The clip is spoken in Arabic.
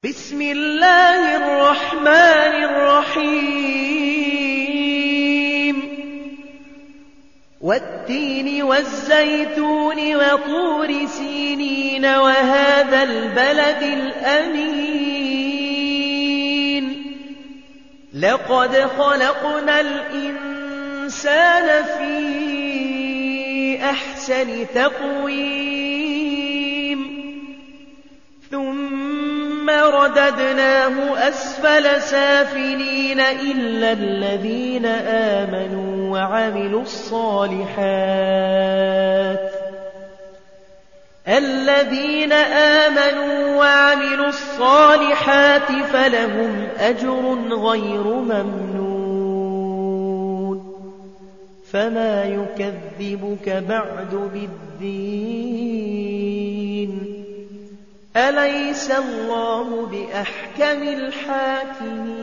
بسم الله الرحمن الرحيم والتين والزيتون وطور سينين وهذا البلد الأمين لقد خلقنا الإنسان في أحسن تقويم ثم رددناه أسفل سافلين إلا الذين آمنوا وعملوا الصالحات فلهم أجر غير ممنون فما يكذبك بعد بالدين أليس الله بأحكم الحاكمين